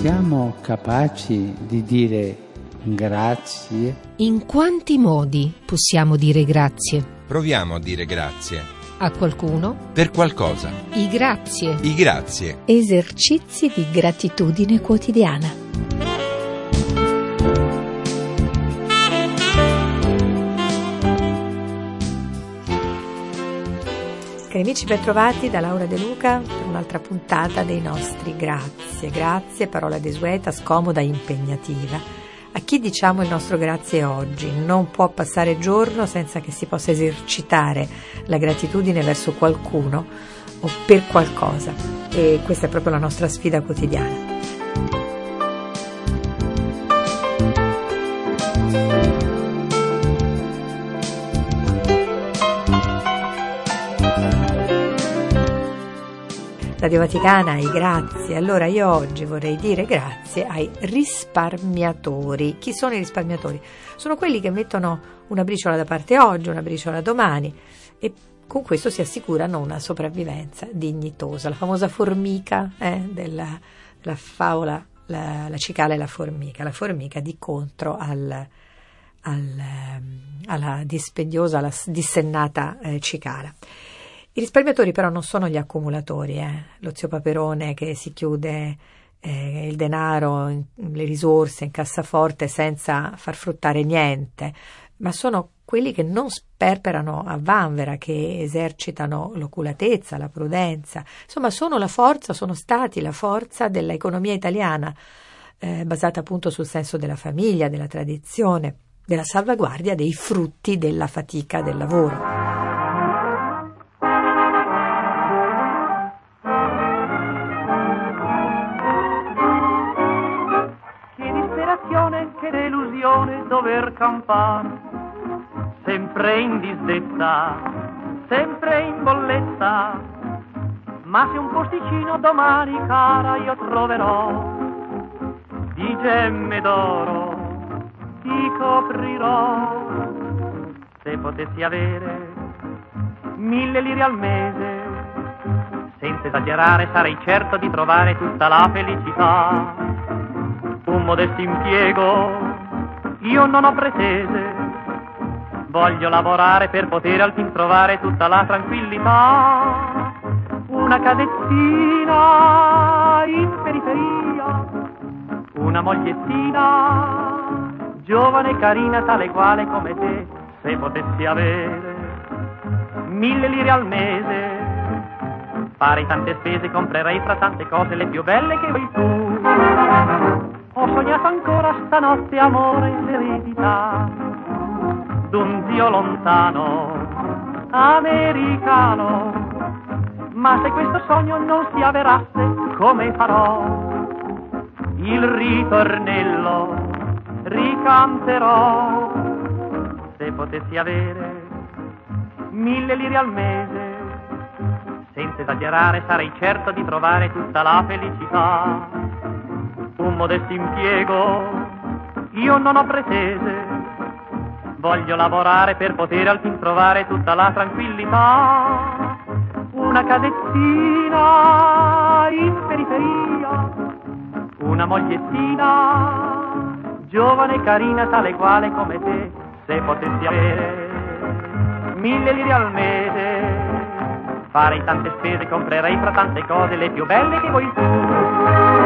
Siamo capaci di dire grazie? In quanti modi possiamo dire grazie? Proviamo a dire grazie. A qualcuno? Per qualcosa. I grazie. I grazie. Esercizi di gratitudine quotidiana. Cari amici, ben trovati da Laura De Luca per un'altra puntata dei nostri grazie. Grazie, parola desueta, scomoda e impegnativa. A chi diciamo il nostro grazie oggi? Non può passare giorno senza che si possa esercitare la gratitudine verso qualcuno o per qualcosa. E questa è proprio la nostra sfida quotidiana. Radio Vaticana, i grazie. Allora io oggi vorrei dire grazie ai risparmiatori. Chi sono i risparmiatori? Sono quelli che mettono una briciola da parte oggi, una briciola domani e con questo si assicurano una sopravvivenza dignitosa. La famosa formica della favola, la cicala e la formica di contro alla dispendiosa, alla dissennata cicala. I risparmiatori però non sono gli accumulatori, lo zio Paperone che si chiude il denaro, le risorse in cassaforte senza far fruttare niente, ma sono quelli che non sperperano a vanvera, che esercitano l'oculatezza, la prudenza, insomma sono stati la forza dell'economia italiana, basata appunto sul senso della famiglia, della tradizione, della salvaguardia dei frutti della fatica del lavoro. Che delusione dover campare, sempre in disdetta, sempre in bolletta, ma se un posticino domani, cara, io troverò, di gemme d'oro ti coprirò. Se potessi avere 1000 lire al mese, senza esagerare sarei certo di trovare tutta la felicità. Un modesto impiego io non ho pretese, voglio lavorare per poter al fin trovare tutta la tranquillità. Una cadezzina in periferia, una mogliettina giovane e carina, tale quale come te. Se potessi avere 1000 lire al mese, farei tante spese, comprerei fra tante cose le più belle che vuoi tu. Ho sognato ancora stanotte amore e l'eredità d'un zio lontano, americano, ma se questo sogno non si avverasse, come farò? Il ritornello ricanterò. Se potessi avere 1000 lire al mese, senza esagerare sarei certo di trovare tutta la felicità. Un modesto impiego io non ho pretese, voglio lavorare per poter al fin trovare tutta la tranquillità. Una cadezzina in periferia, una mogliettina giovane e carina, tale quale come te. Se potessi avere 1000 lire al mese, farei tante spese, comprerei fra tante cose le più belle che vuoi tu.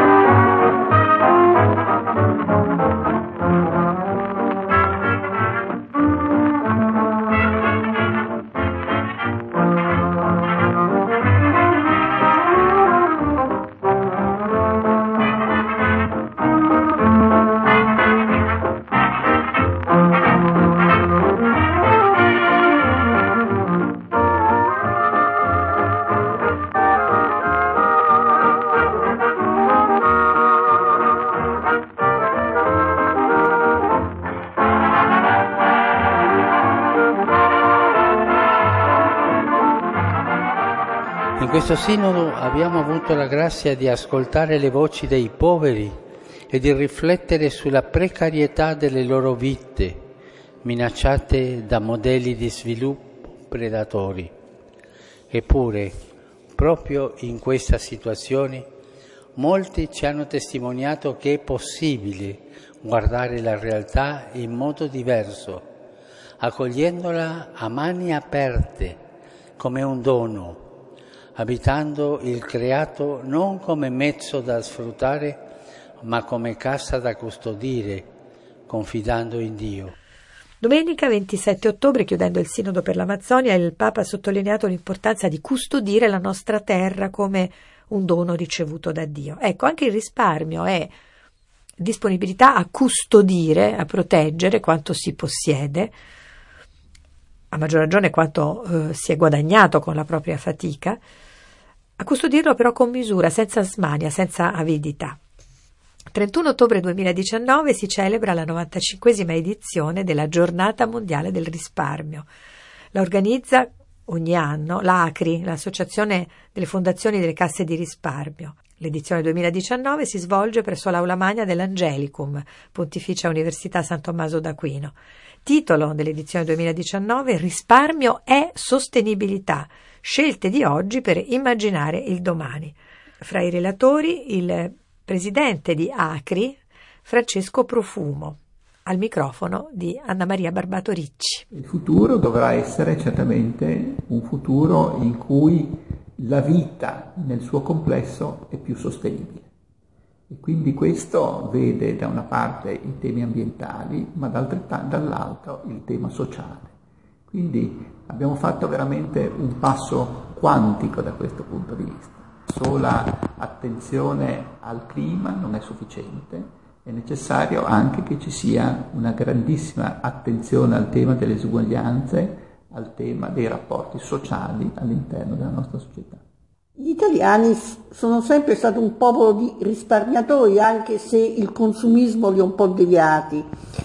In questo sinodo abbiamo avuto la grazia di ascoltare le voci dei poveri e di riflettere sulla precarietà delle loro vite, minacciate da modelli di sviluppo predatori. Eppure, proprio in questa situazione, Molti ci hanno testimoniato che è possibile guardare la realtà in modo diverso, accogliendola a mani aperte come un dono, abitando il creato non come mezzo da sfruttare, ma come cassa da custodire, confidando in Dio. Domenica 27 ottobre, chiudendo il Sinodo per l'Amazzonia, il Papa ha sottolineato l'importanza di custodire la nostra terra come un dono ricevuto da Dio. Ecco, anche il risparmio è disponibilità a custodire, a proteggere quanto si possiede, a maggior ragione quanto si è guadagnato con la propria fatica, a custodirlo però con misura, senza smania, senza avidità. 31 ottobre 2019 si celebra la 95esima edizione della Giornata Mondiale del Risparmio. La organizza ogni anno l'ACRI, l'Associazione delle Fondazioni delle Casse di Risparmio. L'edizione 2019 si svolge presso l'Aula Magna dell'Angelicum, Pontificia Università San Tommaso d'Aquino. Titolo dell'edizione 2019: Risparmio è sostenibilità, scelte di oggi per immaginare il domani. Fra i relatori il presidente di ACRI, Francesco Profumo, al microfono di Anna Maria Barbato Ricci. Il futuro dovrà essere certamente un futuro in cui la vita nel suo complesso è più sostenibile. E quindi questo vede da una parte i temi ambientali, ma dall'altro il tema sociale. Quindi abbiamo fatto veramente un passo quantico da questo punto di vista. Sola attenzione al clima non è sufficiente, è necessario anche che ci sia una grandissima attenzione al tema delle disuguaglianze, al tema dei rapporti sociali all'interno della nostra società. Gli italiani sono sempre stati un popolo di risparmiatori, anche se il consumismo li ha un po' deviati.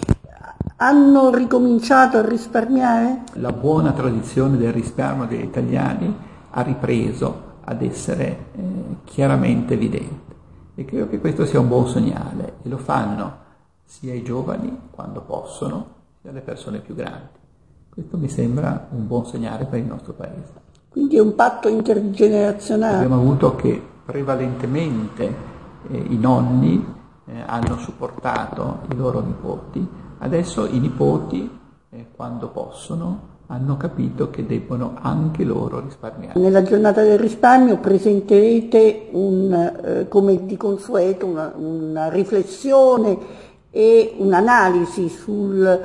Hanno ricominciato a risparmiare? La buona tradizione del risparmio degli italiani ha ripreso ad essere chiaramente evidente, e credo che questo sia un buon segnale, e lo fanno sia i giovani quando possono, sia le persone più grandi. Questo mi sembra un buon segnale per il nostro Paese. Quindi è un patto intergenerazionale. Abbiamo avuto che prevalentemente i nonni hanno supportato i loro nipoti, adesso i nipoti, quando possono, hanno capito che debbono anche loro risparmiare. Nella giornata del risparmio presenterete come di consueto una riflessione e un'analisi sul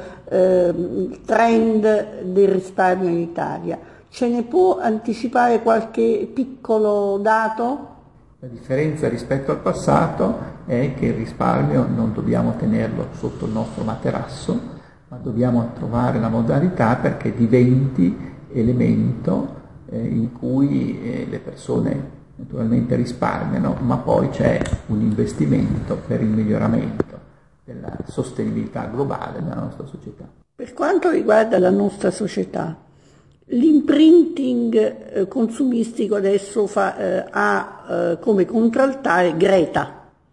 trend del risparmio in Italia. Ce ne può anticipare qualche piccolo dato? La differenza rispetto al passato è che il risparmio non dobbiamo tenerlo sotto il nostro materasso, ma dobbiamo trovare la modalità perché diventi elemento in cui le persone naturalmente risparmiano, ma poi c'è un investimento per il miglioramento della sostenibilità globale della nostra società. Per quanto riguarda la nostra società, l'imprinting consumistico adesso ha come contraltare Greta.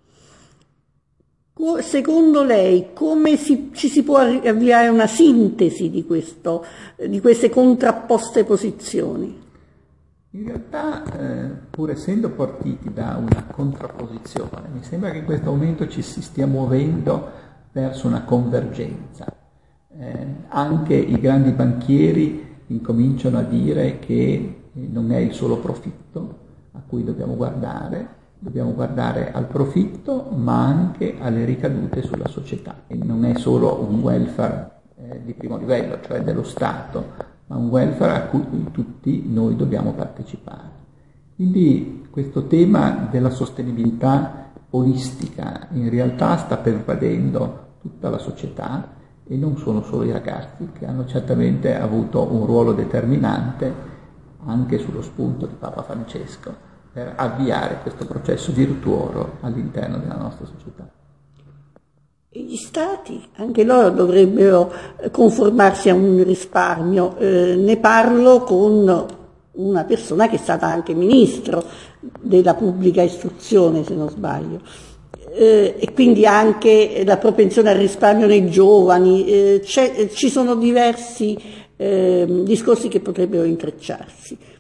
Secondo lei come ci si può avviare una sintesi di queste contrapposte posizioni? In realtà, pur essendo partiti da una contrapposizione, mi sembra che in questo momento ci si stia muovendo verso una convergenza. Anche i grandi banchieri incominciano a dire che non è il solo profitto a cui dobbiamo guardare al profitto, ma anche alle ricadute sulla società. E non è solo un welfare di primo livello, cioè dello Stato, ma un welfare a cui tutti noi dobbiamo partecipare. Quindi questo tema della sostenibilità olistica in realtà sta pervadendo tutta la società, e non sono solo i ragazzi, che hanno certamente avuto un ruolo determinante anche sullo spunto di Papa Francesco per avviare questo processo virtuoso all'interno della nostra società. E gli Stati, anche loro dovrebbero conformarsi a un risparmio. Ne parlo con una persona che è stata anche ministro della pubblica istruzione, se non sbaglio. E quindi anche la propensione al risparmio nei giovani, ci sono diversi discorsi che potrebbero intrecciarsi.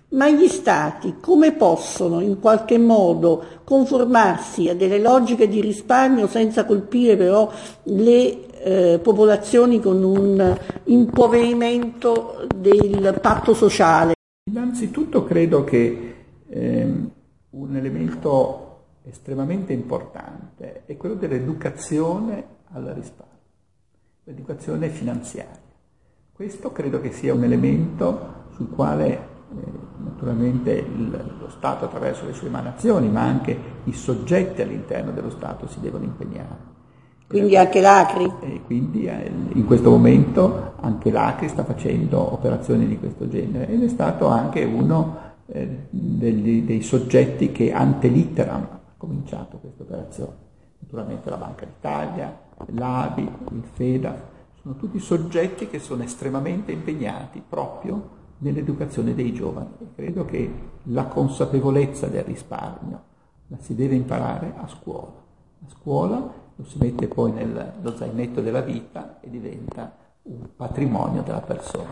ma gli Stati come possono in qualche modo conformarsi a delle logiche di risparmio senza colpire però le popolazioni con un impoverimento del patto sociale? Innanzitutto credo che un elemento estremamente importante è quello dell'educazione al risparmio, l'educazione finanziaria. Questo credo che sia un elemento sul quale naturalmente lo Stato attraverso le sue emanazioni, ma anche i soggetti all'interno dello Stato si devono impegnare. Quindi anche l'Acri? E quindi in questo momento anche l'Acri sta facendo operazioni di questo genere ed è stato anche uno dei soggetti che ante litteram ha cominciato questa operazione. Naturalmente la Banca d'Italia, l'ABI, il FEDAF, sono tutti soggetti che sono estremamente impegnati proprio nell'educazione dei giovani e credo che la consapevolezza del risparmio la si deve imparare a scuola. A scuola lo si mette poi nello zainetto della vita e diventa un patrimonio della persona.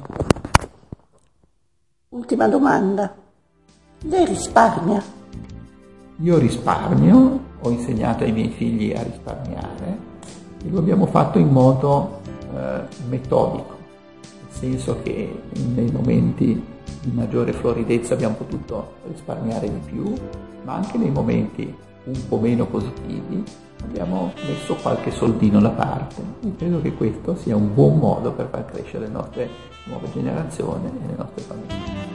Ultima domanda. Lei risparmia? Io risparmio, ho insegnato ai miei figli a risparmiare e lo abbiamo fatto in modo metodico, nel senso che nei momenti di maggiore floridezza abbiamo potuto risparmiare di più, ma anche nei momenti un po' meno positivi abbiamo messo qualche soldino da parte e credo che questo sia un buon modo per far crescere le nostre nuove generazioni e le nostre famiglie.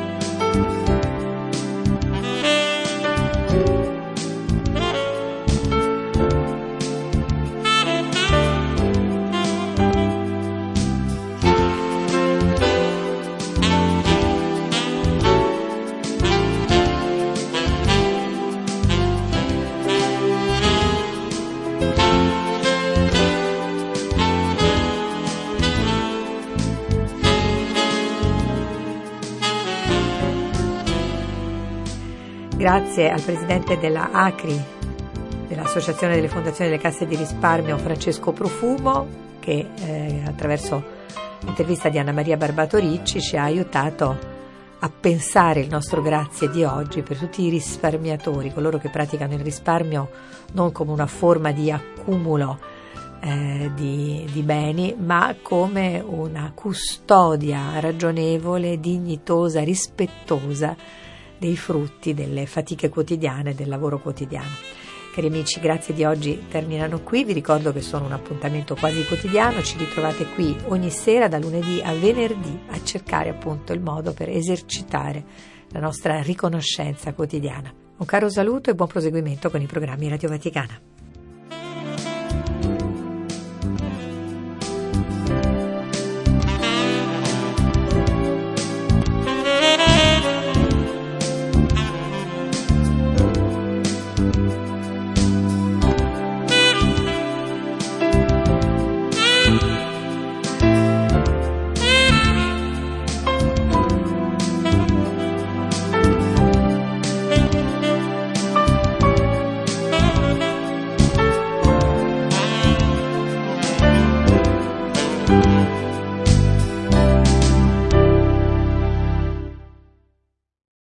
Grazie al presidente della ACRI, dell'Associazione delle Fondazioni delle Casse di Risparmio, Francesco Profumo, che attraverso l'intervista di Anna Maria Barbato Ricci ci ha aiutato a pensare il nostro grazie di oggi per tutti i risparmiatori, coloro che praticano il risparmio non come una forma di accumulo di beni, ma come una custodia ragionevole, dignitosa, rispettosa dei frutti delle fatiche quotidiane, del lavoro quotidiano. Cari amici, grazie di oggi terminano qui. Vi ricordo che sono un appuntamento quasi quotidiano, ci ritrovate qui ogni sera da lunedì a venerdì a cercare appunto il modo per esercitare la nostra riconoscenza quotidiana. Un caro saluto e buon proseguimento con i programmi Radio Vaticana.